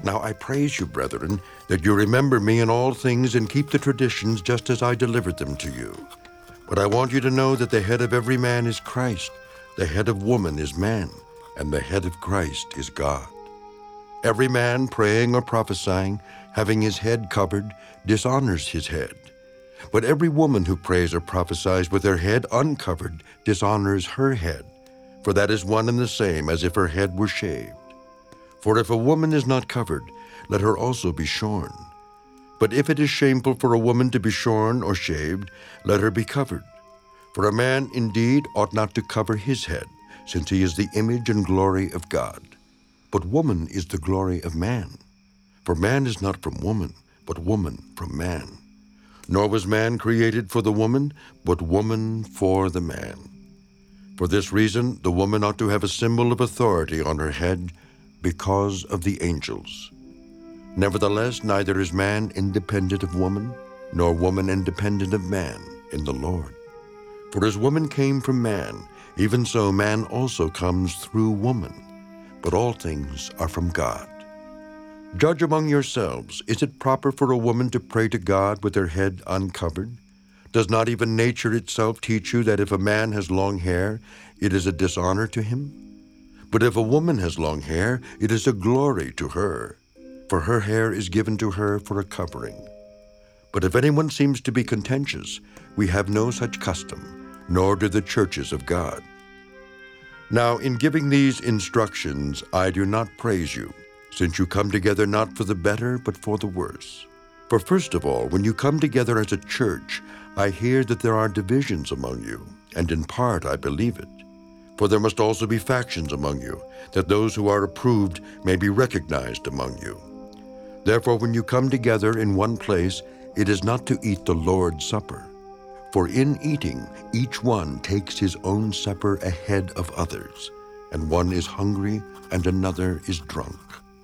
Now I praise you, brethren, that you remember me in all things and keep the traditions just as I delivered them to you. But I want you to know that the head of every man is Christ, the head of woman is man, and the head of Christ is God. Every man praying or prophesying, having his head covered, dishonors his head. But every woman who prays or prophesies with her head uncovered dishonors her head, for that is one and the same as if her head were shaved. For if a woman is not covered, let her also be shorn. But if it is shameful for a woman to be shorn or shaved, let her be covered. For a man indeed ought not to cover his head, since he is the image and glory of God. But woman is the glory of man. For man is not from woman, but woman from man. Nor was man created for the woman, but woman for the man. For this reason, the woman ought to have a symbol of authority on her head, because of the angels. Nevertheless, neither is man independent of woman, nor woman independent of man in the Lord. For as woman came from man, even so man also comes through woman. But all things are from God. Judge among yourselves, is it proper for a woman to pray to God with her head uncovered? Does not even nature itself teach you that if a man has long hair, it is a dishonor to him? But if a woman has long hair, it is a glory to her, for her hair is given to her for a covering. But if anyone seems to be contentious, we have no such custom, nor do the churches of God. Now, in giving these instructions, I do not praise you, since you come together not for the better, but for the worse. For first of all, when you come together as a church, I hear that there are divisions among you, and in part I believe it. For there must also be factions among you, that those who are approved may be recognized among you. Therefore, when you come together in one place, it is not to eat the Lord's Supper. For in eating, each one takes his own supper ahead of others, and one is hungry and another is drunk.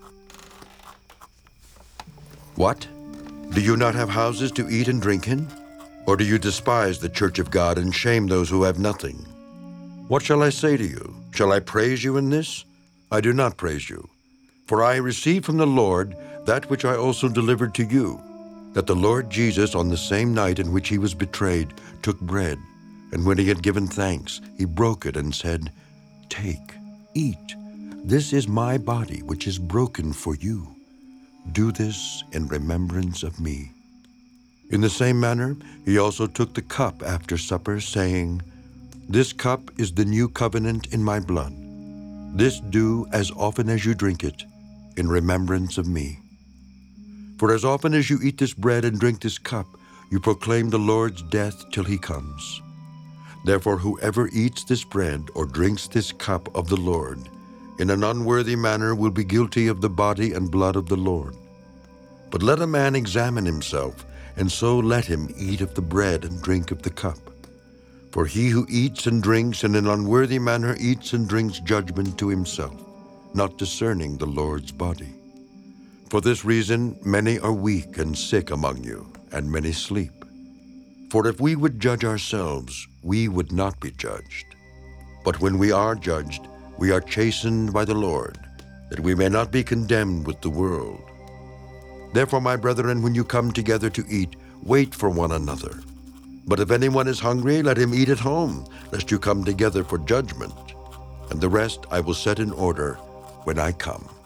What? Do you not have houses to eat and drink in? Or do you despise the church of God and shame those who have nothing? What shall I say to you? Shall I praise you in this? I do not praise you. For I received from the Lord that which I also delivered to you, that the Lord Jesus, on the same night in which he was betrayed, took bread, and when he had given thanks, he broke it and said, "Take, eat. This is my body, which is broken for you. Do this in remembrance of me." In the same manner, he also took the cup after supper, saying, "This cup is the new covenant in my blood. This do as often as you drink it, in remembrance of me. For as often as you eat this bread and drink this cup, you proclaim the Lord's death till he comes. Therefore whoever eats this bread or drinks this cup of the Lord in an unworthy manner will be guilty of the body and blood of the Lord. But let a man examine himself, and so let him eat of the bread and drink of the cup. For he who eats and drinks in an unworthy manner eats and drinks judgment to himself, not discerning the Lord's body. For this reason many are weak and sick among you, and many sleep. For if we would judge ourselves, we would not be judged. But when we are judged, we are chastened by the Lord, that we may not be condemned with the world. Therefore, my brethren, when you come together to eat, wait for one another. But if anyone is hungry, let him eat at home, lest you come together for judgment. And the rest I will set in order when I come.